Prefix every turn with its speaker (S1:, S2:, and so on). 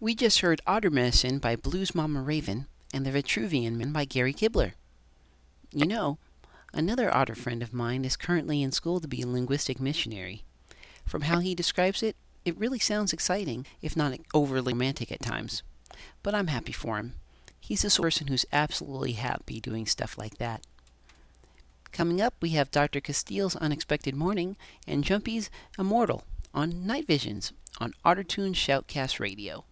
S1: We just heard Otter Medicine by Blues Mama Raven and The Vitruvian Man by Gary Kibler. You know, another otter friend of mine is currently in school to be a linguistic missionary. From how he describes it, it really sounds exciting, if not overly romantic at times. But I'm happy for him. He's the sort of person who's absolutely happy doing stuff like that. Coming up, we have Dr. Castile's Unexpected Morning and Jumpy's Immortal on Night Visions on Ottertoon Shoutcast Radio.